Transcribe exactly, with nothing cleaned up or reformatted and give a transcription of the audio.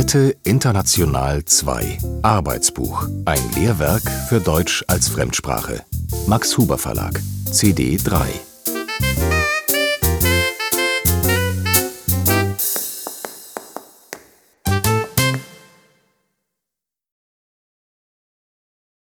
Dritte International zwei Arbeitsbuch. Ein Lehrwerk für Deutsch als Fremdsprache. Max Huber Verlag. C D drei.